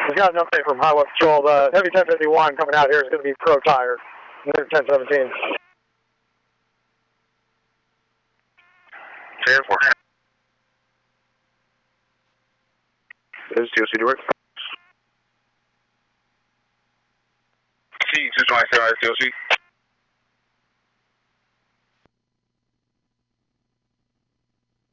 We got an update from Highway Patrol. The Heavy 1051 coming out here is going to be Pro Tire. Near 1017. 10-4. This is TOC Direct. C227 TOC.